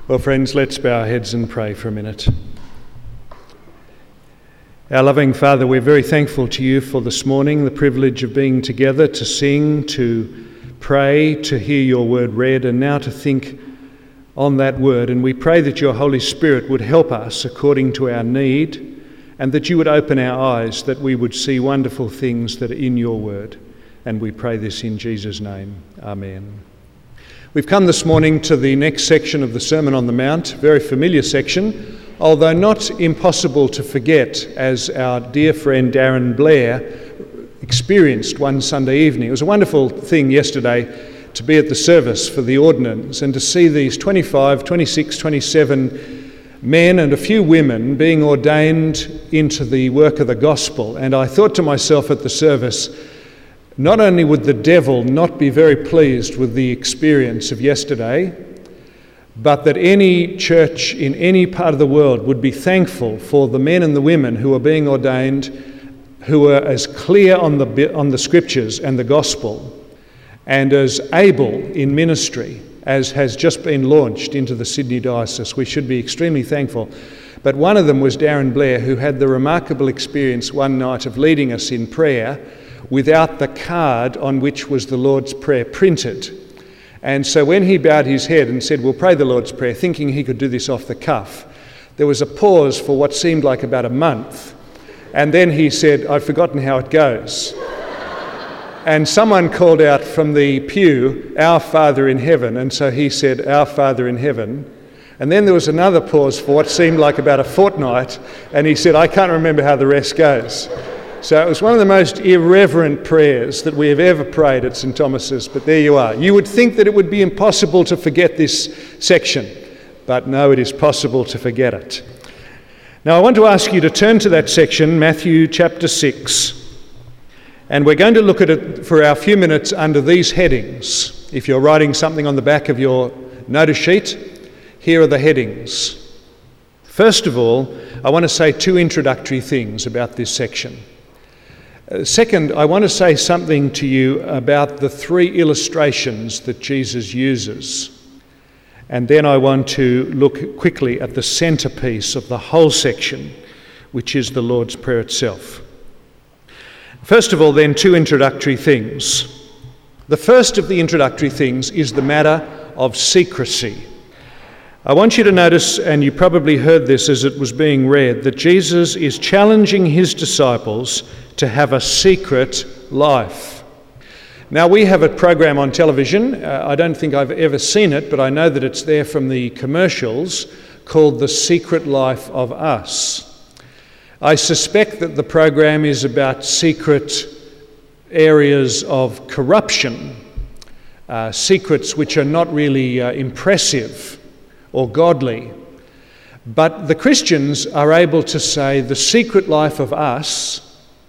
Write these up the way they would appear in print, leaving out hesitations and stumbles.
Well, friends, let's bow our heads and pray for a minute. Our loving Father, we're very thankful to you for this morning, the privilege of being together to sing, to pray, to hear your word read, and now to think on that word. And we pray that your Holy Spirit would help us according to our need, and that you would open our eyes, that we would see wonderful things that are in your word. And we pray this in Jesus' name. Amen. We've come this morning to the next section of the Sermon on the Mount, very familiar section, although not impossible to forget, as our dear friend Darren Blair experienced one Sunday evening. It was a wonderful thing yesterday to be at the service for the ordinance and to see these 25, 26, 27 men and a few women being ordained into the work of the gospel. And I thought to myself at the service, not only would the devil not be very pleased with the experience of yesterday, but that any church in any part of the world would be thankful for the men and the women who are being ordained, who are as clear on the scriptures and the gospel, and as able in ministry as has just been launched into the Sydney Diocese. We should be extremely thankful. But one of them was Darren Blair, who had the remarkable experience one night of leading us in prayer without the card on which was the Lord's Prayer printed. And so when he bowed his head and said, "We'll pray the Lord's Prayer," thinking he could do this off the cuff, there was a pause for what seemed like about a month. And then he said, "I've forgotten how it goes." And someone called out from the pew, "Our Father in heaven." And so he said, "Our Father in heaven." And then there was another pause for what seemed like about a fortnight. And he said, "I can't remember how the rest goes." So it was one of the most irreverent prayers that we have ever prayed at St Thomas's, but there you are. You would think that it would be impossible to forget this section, but no, it is possible to forget it. Now I want to ask you to turn to that section, Matthew chapter 6, and we're going to look at it for our few minutes under these headings. If you're writing something on the back of your notice sheet, here are the headings. First of all, I want to say two introductory things about this section. Second, I want to say something to you about the three illustrations that Jesus uses. And then I want to look quickly at the centrepiece of the whole section, which is the Lord's Prayer itself. First of all, then, two introductory things. The first of the introductory things is the matter of secrecy. I want you to notice, and you probably heard this as it was being read, that Jesus is challenging his disciples to have a secret life. Now, we have a program on television. I don't think I've ever seen it, but I know that it's there from the commercials, called The Secret Life of Us. I suspect that the program is about secret areas of corruption, secrets which are not really impressive or godly. But the Christians are able to say the secret life of us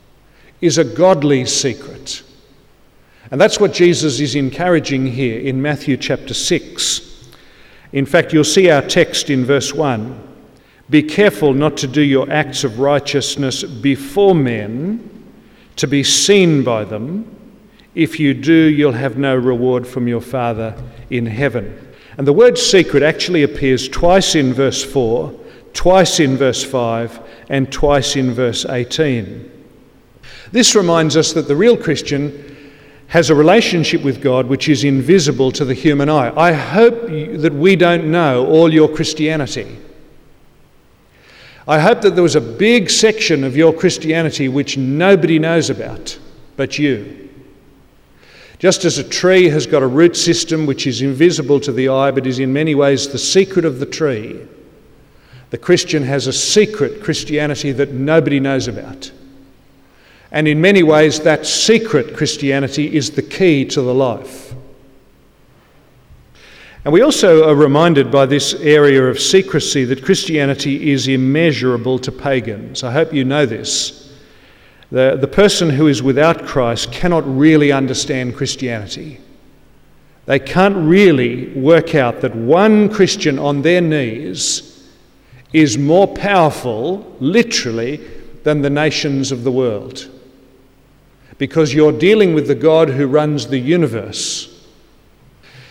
is a godly secret. And that's what Jesus is encouraging here in Matthew chapter 6. In fact, you'll see our text in verse 1. "Be careful not to do your acts of righteousness before men, to be seen by them. If you do, you'll have no reward from your Father in heaven." And the word secret actually appears twice in verse 4, twice in verse 5, and twice in verse 18. This reminds us that the real Christian has a relationship with God which is invisible to the human eye. I hope that we don't know all your Christianity. I hope that there was a big section of your Christianity which nobody knows about but you. Just as a tree has got a root system which is invisible to the eye but is in many ways the secret of the tree, the Christian has a secret Christianity that nobody knows about. And in many ways that secret Christianity is the key to the life. And we also are reminded by this area of secrecy that Christianity is immeasurable to pagans. I hope you know this. The person who is without Christ cannot really understand Christianity. They can't really work out that one Christian on their knees is more powerful, literally, than the nations of the world. Because you're dealing with the God who runs the universe.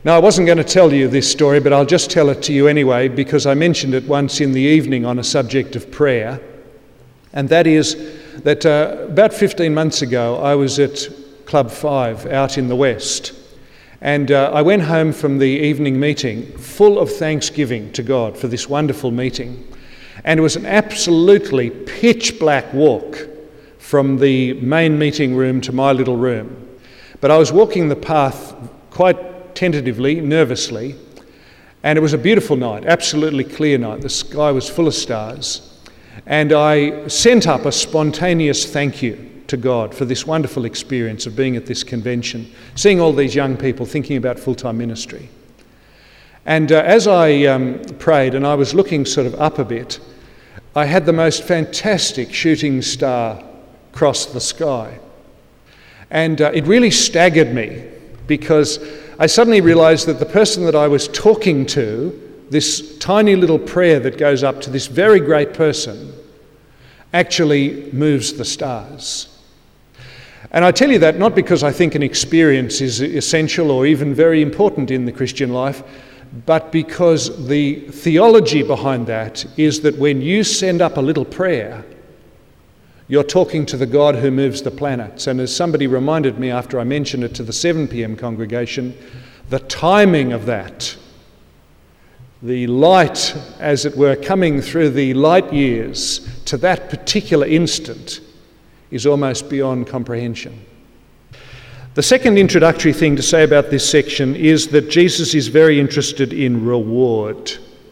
Now, I wasn't going to tell you this story, but I'll just tell it to you anyway, because I mentioned it once in the evening on a subject of prayer. And that is that about 15 months ago, I was at Club 5 out in the West. And I went home from the evening meeting full of thanksgiving to God for this wonderful meeting. And it was an absolutely pitch black walk from the main meeting room to my little room. But I was walking the path quite tentatively, nervously, and it was a beautiful night, absolutely clear night. The sky was full of stars. And I sent up a spontaneous thank you to God for this wonderful experience of being at this convention, seeing all these young people thinking about full-time ministry. And as I prayed and I was looking sort of up a bit, I had the most fantastic shooting star cross the sky. And it really staggered me, because I suddenly realised that the person that I was talking to, this tiny little prayer that goes up to this very great person, actually moves the stars. And I tell you that not because I think an experience is essential or even very important in the Christian life, but because the theology behind that is that when you send up a little prayer, you're talking to the God who moves the planets. And as somebody reminded me after I mentioned it to the 7 p.m. congregation, the timing of that, the light, as it were, coming through the light years to that particular instant, is almost beyond comprehension. The second introductory thing to say about this section is that Jesus is very interested in reward.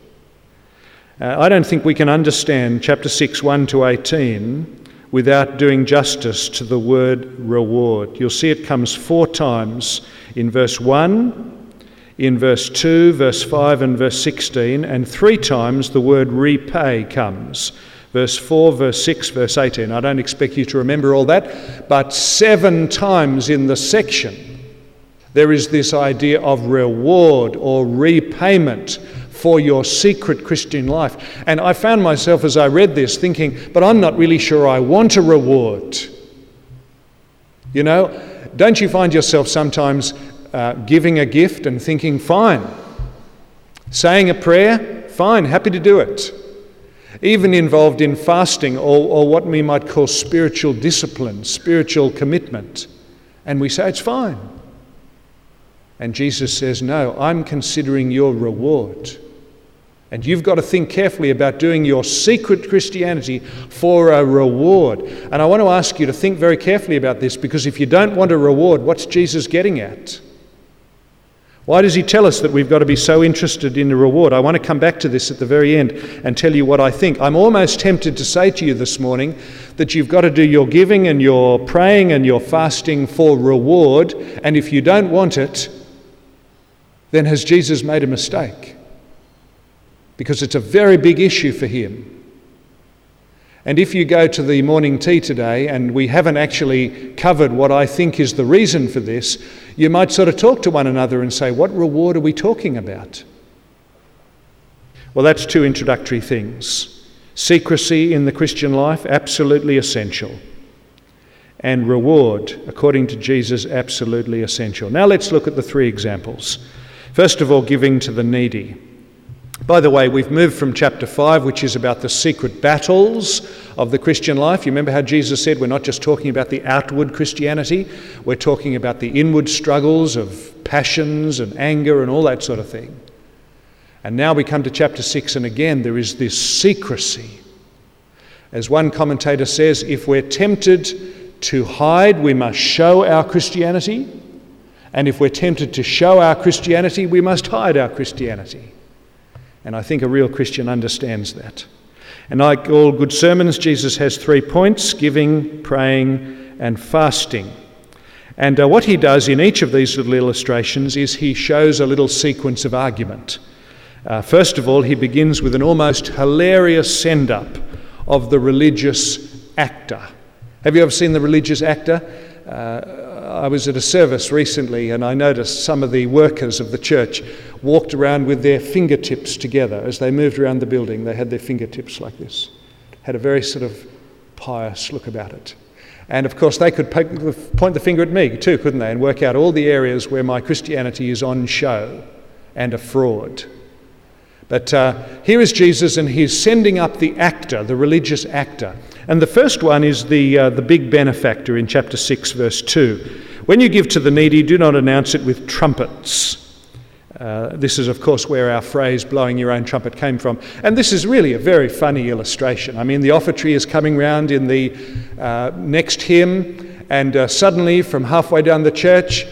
I don't think we can understand chapter 6, 1 to 18 without doing justice to the word reward. You'll see it comes 4 times in verse 1, in verse 2, verse 5 and verse 16, and 3 times the word repay comes. Verse 4, verse 6, verse 18. I don't expect you to remember all that, but 7 times in the section there is this idea of reward or repayment for your secret Christian life. And I found myself as I read this thinking, but I'm not really sure I want a reward. You know, don't you find yourself sometimes giving a gift and thinking, fine. Saying a prayer, fine, happy to do it. Even involved in fasting or what we might call spiritual discipline, spiritual commitment. And we say, it's fine. And Jesus says, no, I'm considering your reward. And you've got to think carefully about doing your secret Christianity for a reward. And I want to ask you to think very carefully about this, because if you don't want a reward, what's Jesus getting at? Why does he tell us that we've got to be so interested in the reward? I want to come back to this at the very end and tell you what I think. I'm almost tempted to say to you this morning that you've got to do your giving and your praying and your fasting for reward, and if you don't want it, then has Jesus made a mistake? Because it's a very big issue for him. And if you go to the morning tea today and we haven't actually covered what I think is the reason for this, you might sort of talk to one another and say, what reward are we talking about? Well, that's 2 introductory things. Secrecy in the Christian life, absolutely essential. And reward, according to Jesus, absolutely essential. Now let's look at the 3 examples. First of all, giving to the needy. By the way, we've moved from chapter 5, which is about the secret battles of the Christian life. You remember how Jesus said we're not just talking about the outward Christianity, we're talking about the inward struggles of passions and anger and all that sort of thing. And now we come to chapter 6, and again there is this secrecy. As one commentator says, if we're tempted to hide, we must show our Christianity. And if we're tempted to show our Christianity, we must hide our Christianity. And I think a real Christian understands that. And like all good sermons, Jesus has 3 points: giving, praying, and fasting. And what he does in each of these little illustrations is he shows a little sequence of argument. First of all, he begins with an almost hilarious send-up of the religious actor. Have you ever seen the religious actor? I was at a service recently and I noticed some of the workers of the church walked around with their fingertips together. As they moved around the building, they had their fingertips like this. Had a very sort of pious look about it. And of course they could point the finger at me too, couldn't they, and work out all the areas where my Christianity is on show and a fraud. But here is Jesus, and he's sending up the actor, the religious actor. And the first one is the big benefactor in chapter 6, verse 2. When you give to the needy, do not announce it with trumpets. This is, of course, where our phrase, blowing your own trumpet, came from. And this is really a very funny illustration. I mean, the offertory is coming round in the next hymn, and suddenly, from halfway down the church,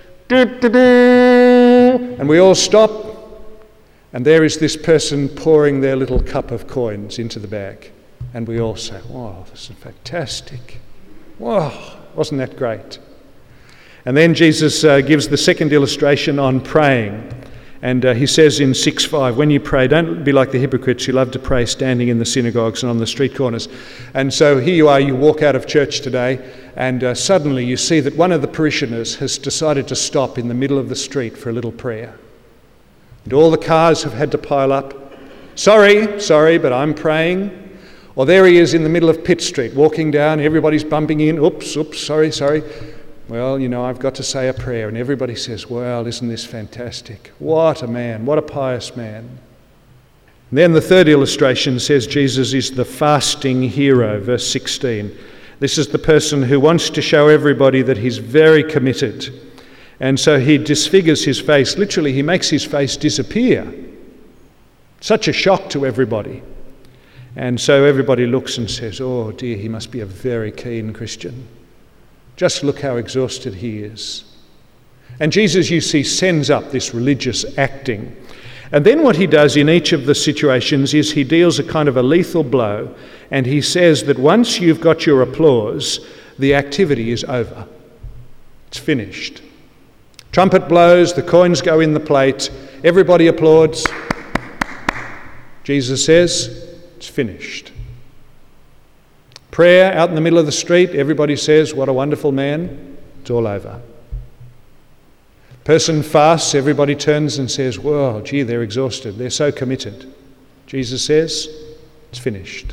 and we all stop, and there is this person pouring their little cup of coins into the bag. And we all say, wow, this is fantastic. Wow, wasn't that great? And then Jesus gives the second illustration on praying. And he says in 6:5, when you pray, don't be like the hypocrites who love to pray standing in the synagogues and on the street corners. And so here you are, you walk out of church today, and suddenly you see that one of the parishioners has decided to stop in the middle of the street for a little prayer. And all the cars have had to pile up. Sorry, but I'm praying. Or there he is in the middle of Pitt Street, walking down, everybody's bumping in. Oops, sorry. Well, I've got to say a prayer. And everybody says, well, isn't this fantastic? What a man, what a pious man. And then the third illustration says Jesus is the fasting hero, verse 16. This is the person who wants to show everybody that he's very committed. And so he disfigures his face. Literally, he makes his face disappear. Such a shock to everybody. And so everybody looks and says, oh dear, he must be a very keen Christian. Just look how exhausted he is. And Jesus, you see, sends up this religious acting. And then what he does in each of the situations is he deals a kind of a lethal blow, and he says that once you've got your applause, the activity is over. It's finished. Trumpet blows, the coins go in the plate, everybody applauds. Jesus says, it's finished. Prayer out in the middle of the street, everybody says, what a wonderful man. It's all over. Person fasts, everybody turns and says, whoa, gee, they're exhausted. They're so committed. Jesus says, it's finished.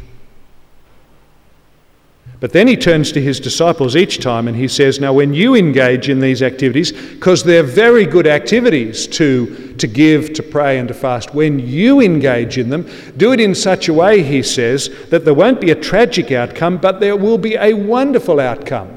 But then he turns to his disciples each time and he says, now when you engage in these activities, because they're very good activities to give, to pray and to fast, when you engage in them, do it in such a way, he says, that there won't be a tragic outcome, but there will be a wonderful outcome.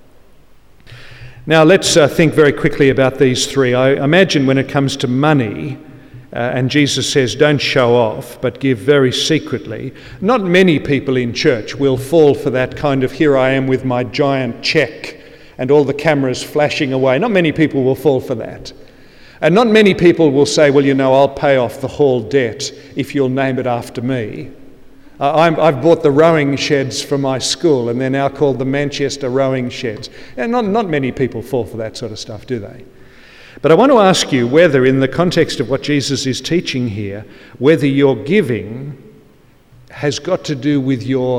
Now let's think very quickly about these three. I imagine when it comes to money, and Jesus says, don't show off, but give very secretly. Not many people in church will fall for that kind of, here I am with my giant cheque and all the cameras flashing away. Not many people will fall for that. And not many people will say, well, I'll pay off the hall debt if you'll name it after me. I've bought the rowing sheds for my school, and they're now called the Manchester Rowing Sheds. And not many people fall for that sort of stuff, do they? But I want to ask you whether, in the context of what Jesus is teaching here, whether your giving has got to do with your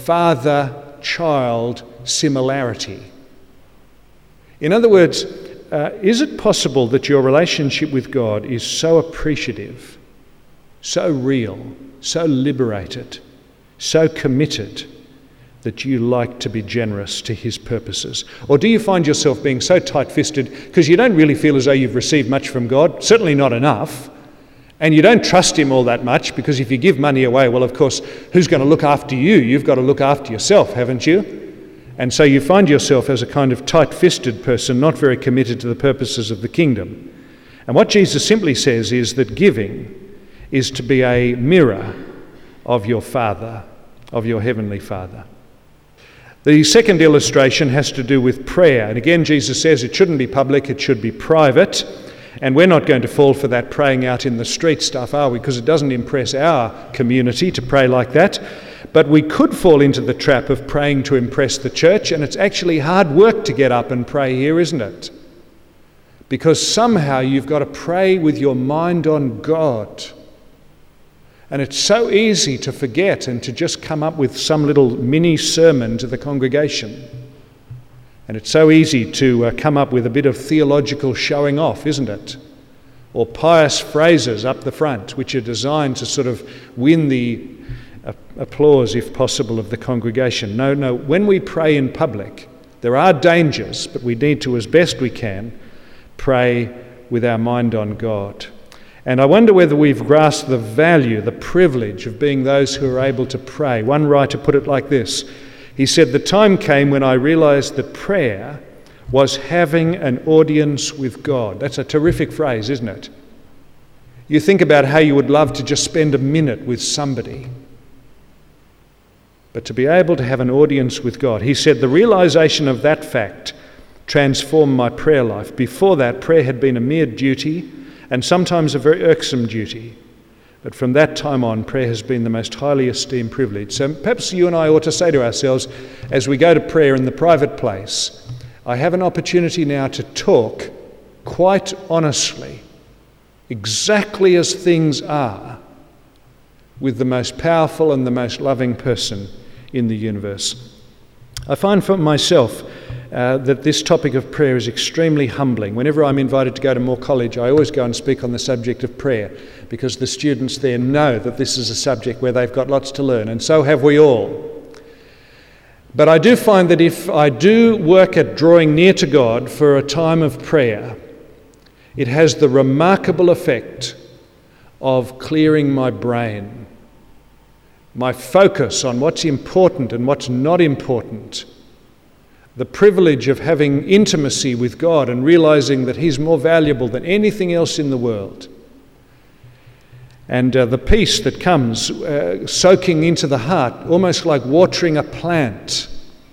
father-child similarity. In other words, is it possible that your relationship with God is so appreciative, so real, so liberated, so committed, that you like to be generous to his purposes? Or do you find yourself being so tight-fisted because you don't really feel as though you've received much from God, certainly not enough, and you don't trust him all that much, because if you give money away, well, of course, who's going to look after you? You've got to look after yourself, haven't you? And so you find yourself as a kind of tight-fisted person, not very committed to the purposes of the kingdom. And what Jesus simply says is that giving is to be a mirror of your Father, of your Heavenly Father. The second illustration has to do with prayer. And again, Jesus says it shouldn't be public, it should be private. And we're not going to fall for that praying out in the street stuff, are we? Because it doesn't impress our community to pray like that. But we could fall into the trap of praying to impress the church, and it's actually hard work to get up and pray here, isn't it? Because somehow you've got to pray with your mind on God. And it's so easy to forget and to just come up with some little mini sermon to the congregation. And it's so easy to come up with a bit of theological showing off, isn't it? Or pious phrases up the front, which are designed to sort of win the applause, if possible, of the congregation. No, when we pray in public, there are dangers, but we need to, as best we can, pray with our mind on God. And I wonder whether we've grasped the value, the privilege of being those who are able to pray. One writer put it like this. He said, "The time came when I realised that prayer was having an audience with God." That's a terrific phrase, isn't it? You think about how you would love to just spend a minute with somebody. But to be able to have an audience with God. He said, "The realisation of that fact transformed my prayer life. Before that, prayer had been a mere duty, and sometimes a very irksome duty. But from that time on, prayer has been the most highly esteemed privilege." So perhaps you and I ought to say to ourselves, as we go to prayer in the private place, I have an opportunity now to talk quite honestly, exactly as things are, with the most powerful and the most loving person in the universe. I find for myself that this topic of prayer is extremely humbling. Whenever I'm invited to go to Moore College, I always go and speak on the subject of prayer, because the students there know that this is a subject where they've got lots to learn, and so have we all. But I do find that if I do work at drawing near to God for a time of prayer, it has the remarkable effect of clearing my brain, my focus on what's important and what's not important, the privilege of having intimacy with God and realising that He's more valuable than anything else in the world, and the peace that comes soaking into the heart, almost like watering a plant.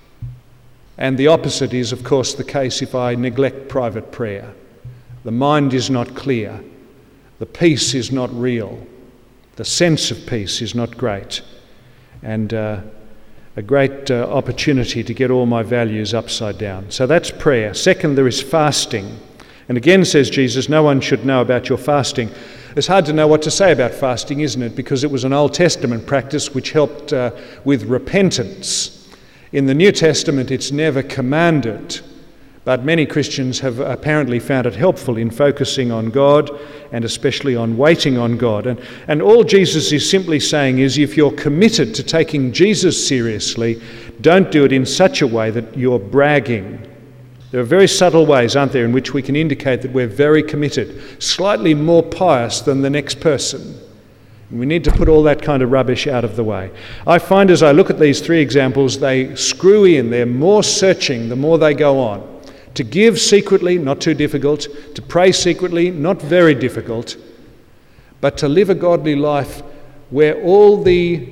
And the opposite is, of course, the case if I neglect private prayer. The mind is not clear, the peace is not real, the sense of peace is not great, and a great opportunity to get all my values upside down. So that's prayer. Second, there is fasting. And again, says Jesus, no one should know about your fasting. It's hard to know what to say about fasting, isn't it? Because it was an Old Testament practice which helped with repentance. In the New Testament, it's never commanded. But many Christians have apparently found it helpful in focusing on God, and especially on waiting on God. And all Jesus is simply saying is, if you're committed to taking Jesus seriously, don't do it in such a way that you're bragging. There are very subtle ways, aren't there, in which we can indicate that we're very committed, slightly more pious than the next person. And we need to put all that kind of rubbish out of the way. I find as I look at these three examples, they screw in. They're more searching the more they go on. To give secretly, not too difficult. To pray secretly, not very difficult. But to live a godly life where all the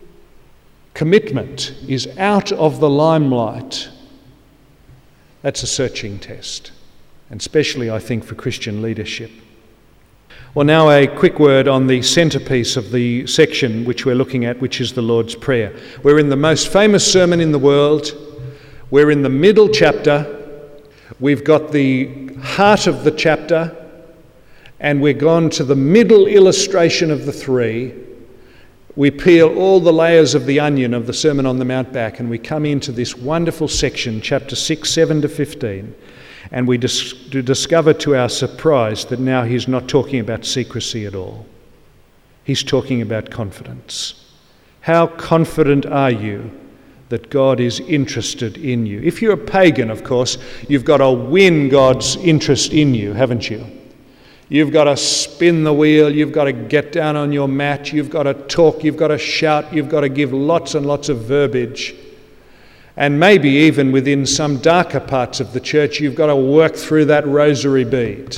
commitment is out of the limelight, that's a searching test. And especially, I think, for Christian leadership. Well, now a quick word on the centrepiece of the section which we're looking at, which is the Lord's Prayer. We're in the most famous sermon in the world. We're in the middle chapter. We've got the heart of the chapter, and we're gone to the middle illustration of the three. We peel all the layers of the onion of the Sermon on the Mount back, and we come into this wonderful section, chapter 6, 7 to 15, and we discover to our surprise that now he's not talking about secrecy at all. He's talking about confidence. How confident are you that God is interested in you? If you're a pagan, of course, you've got to win God's interest in you, haven't you? You've got to spin the wheel, you've got to get down on your mat, you've got to talk, you've got to shout, you've got to give lots and lots of verbiage. And maybe even within some darker parts of the church, you've got to work through that rosary bead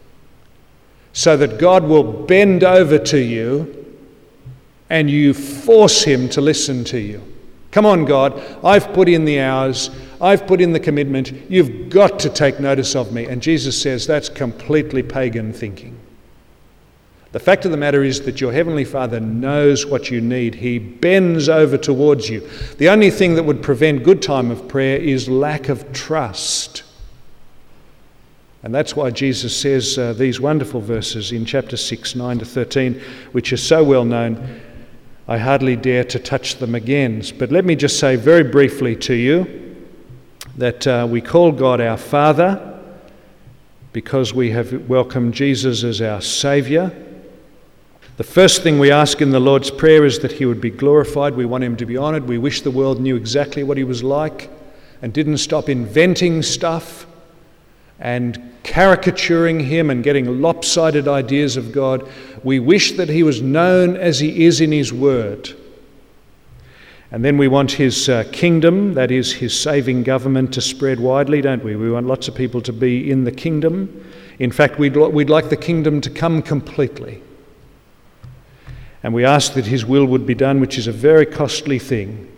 so that God will bend over to you and you force him to listen to you. Come on, God, I've put in the hours, I've put in the commitment, you've got to take notice of me. And Jesus says that's completely pagan thinking. The fact of the matter is that your Heavenly Father knows what you need. He bends over towards you. The only thing that would prevent good time of prayer is lack of trust. And that's why Jesus says these wonderful verses in chapter 6, 9 to 13, which are so well known, I hardly dare to touch them again. But let me just say very briefly to you that we call God our Father because we have welcomed Jesus as our Saviour. The first thing we ask in the Lord's Prayer is that he would be glorified. We want him to be honoured. We wish the world knew exactly what he was like and didn't stop inventing stuff and caricaturing him and getting lopsided ideas of God. We wish that he was known as he is in his word. And then we want his kingdom, that is his saving government, to spread widely, don't we? We want lots of people to be in the kingdom. In fact, we'd like the kingdom to come completely. And we ask that his will would be done, which is a very costly thing,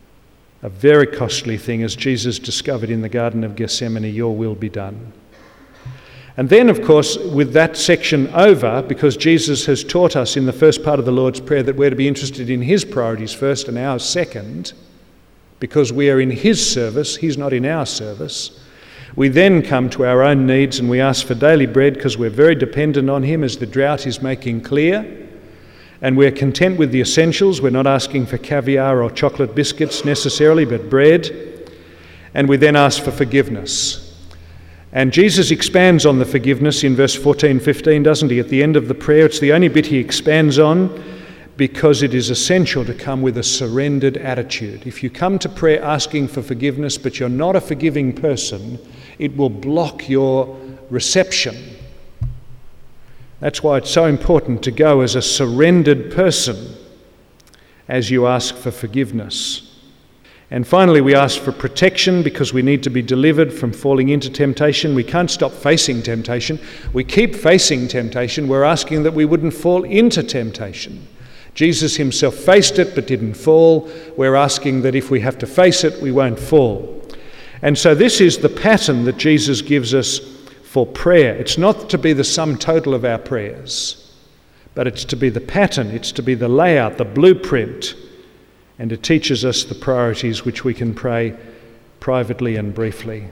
as Jesus discovered in the Garden of Gethsemane, your will be done. And then, of course, with that section over, because Jesus has taught us in the first part of the Lord's Prayer that we're to be interested in his priorities first and ours second, because we are in his service, he's not in our service. We then come to our own needs and we ask for daily bread because we're very dependent on him as the drought is making clear. And we're content with the essentials. We're not asking for caviar or chocolate biscuits necessarily, but bread. And we then ask for forgiveness. And Jesus expands on the forgiveness in verse 14-15, doesn't he? At the end of the prayer, it's the only bit he expands on because it is essential to come with a surrendered attitude. If you come to prayer asking for forgiveness, but you're not a forgiving person, it will block your reception. That's why it's so important to go as a surrendered person as you ask for forgiveness. And finally, we ask for protection because we need to be delivered from falling into temptation. We can't stop facing temptation. We keep facing temptation. We're asking that we wouldn't fall into temptation. Jesus himself faced it but didn't fall. We're asking that if we have to face it, we won't fall. And so this is the pattern that Jesus gives us for prayer. It's not to be the sum total of our prayers, but it's to be the pattern, it's to be the layout, the blueprint, and it teaches us the priorities which we can pray privately and briefly.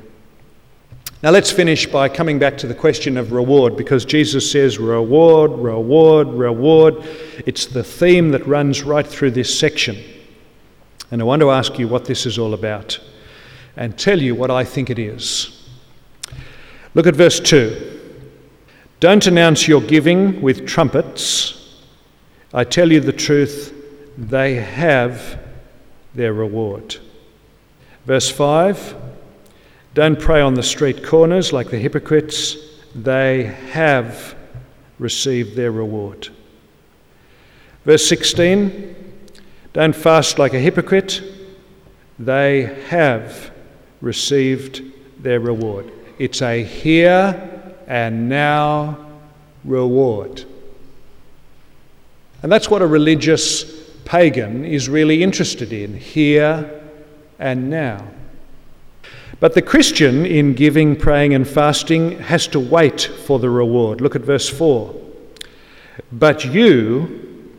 Now let's finish by coming back to the question of reward, because Jesus says reward, reward, reward. It's the theme that runs right through this section. And I want to ask you what this is all about and tell you what I think it is. Look at verse 2. Don't announce your giving with trumpets. I tell you the truth, they have their reward. Verse 5. Don't pray on the street corners like the hypocrites. They have received their reward. Verse 16. Don't fast like a hypocrite. They have received their reward. It's a here and now reward. And that's what a religious pagan is really interested in, here and now. But the Christian in giving, praying and fasting has to wait for the reward. Look at verse 4. But you,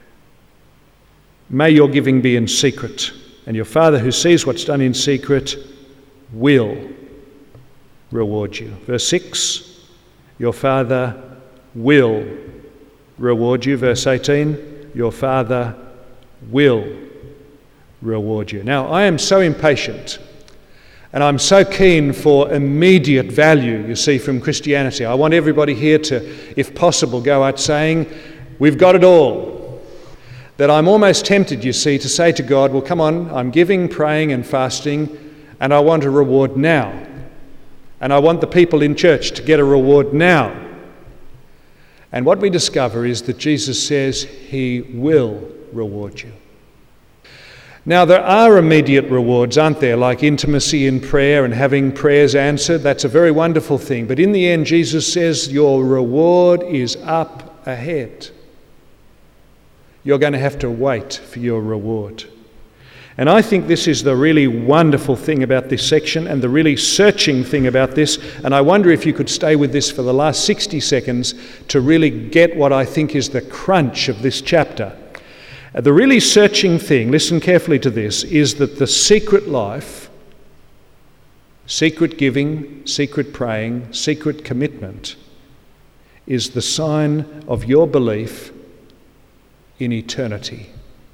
may your giving be in secret, and your Father who sees what's done in secret will reward you. Verse 6, your Father will reward you. Verse 18, your Father will reward you. Now, I am so impatient and I'm so keen for immediate value, you see, from Christianity. I want everybody here to, if possible, go out saying, we've got it all. That I'm almost tempted, you see, to say to God, well, come on, I'm giving, praying and fasting, and I want a reward now. And I want the people in church to get a reward now. And what we discover is that Jesus says he will reward you. Now, there are immediate rewards, aren't there, like intimacy in prayer and having prayers answered. That's a very wonderful thing. But in the end, Jesus says your reward is up ahead. You're going to have to wait for your reward. And I think this is the really wonderful thing about this section and the really searching thing about this. And I wonder if you could stay with this for the last 60 seconds to really get what I think is the crunch of this chapter. The really searching thing, listen carefully to this, is that the secret life, secret giving, secret praying, secret commitment, is the sign of your belief in eternity.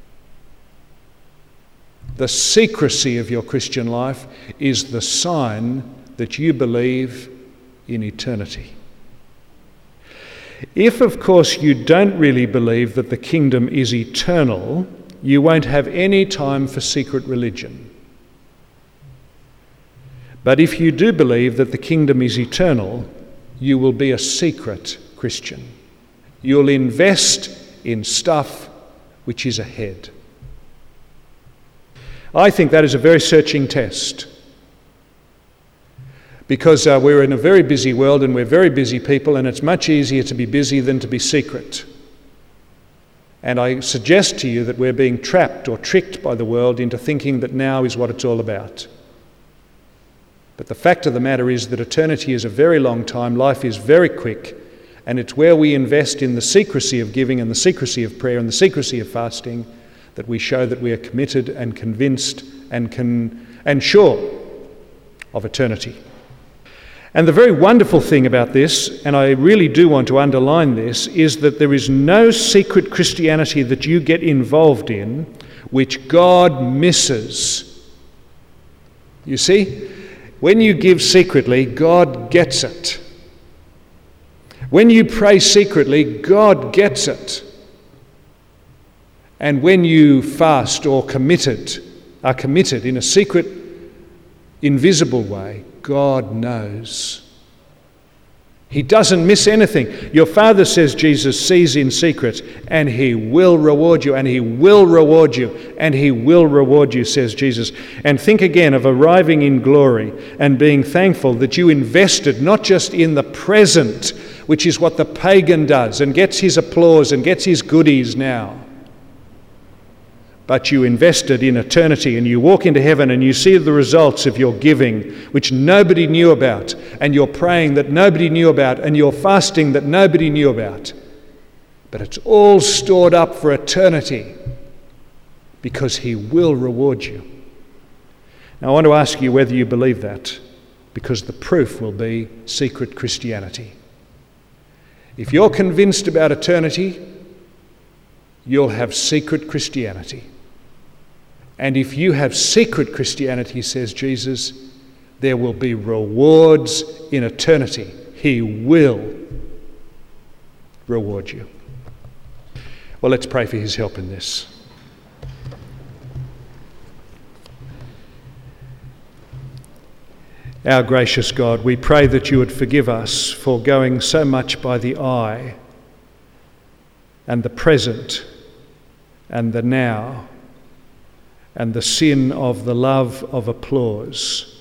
The secrecy of your Christian life is the sign that you believe in eternity. If, of course, you don't really believe that the kingdom is eternal, you won't have any time for secret religion. But if you do believe that the kingdom is eternal, you will be a secret Christian. You'll invest in stuff which is ahead. I think that is a very searching test, because we're in a very busy world and we're very busy people, and it's much easier to be busy than to be secret. And I suggest to you that we're being trapped or tricked by the world into thinking that now is what it's all about. But the fact of the matter is that eternity is a very long time, life is very quick, and it's where we invest in the secrecy of giving and the secrecy of prayer and the secrecy of fasting that we show that we are committed and convinced and sure of eternity. And the very wonderful thing about this, and I really do want to underline this, is that there is no secret Christianity that you get involved in which God misses. You see, when you give secretly, God gets it. When you pray secretly, God gets it. And when you fast or are committed in a secret, invisible way, God knows. He doesn't miss anything. Your Father, says Jesus, sees in secret, and He will reward you, and He will reward you, and He will reward you, says Jesus. And think again of arriving in glory and being thankful that you invested not just in the present, which is what the pagan does and gets his applause and gets his goodies now, but you invested in eternity, and you walk into heaven and you see the results of your giving, which nobody knew about, and you're praying that nobody knew about, and you're fasting that nobody knew about. But it's all stored up for eternity because He will reward you. Now I want to ask you whether you believe that, because the proof will be secret Christianity. If you're convinced about eternity, you'll have secret Christianity. And if you have secret Christianity, says Jesus, there will be rewards in eternity. He will reward you. Well, let's pray for His help in this. Our gracious God, we pray that you would forgive us for going so much by the eye and the present and the now and the sin of the love of applause.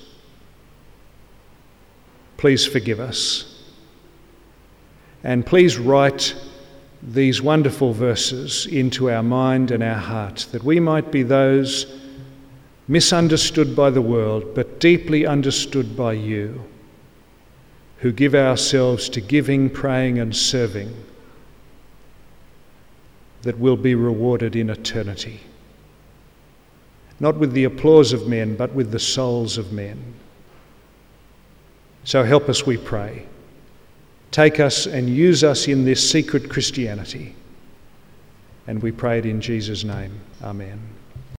Please forgive us. And please write these wonderful verses into our mind and our heart, that we might be those misunderstood by the world, but deeply understood by you, who give ourselves to giving, praying and serving, that will be rewarded in eternity. Not with the applause of men, but with the souls of men. So help us, we pray. Take us and use us in this secret Christianity. And we pray it in Jesus' name. Amen.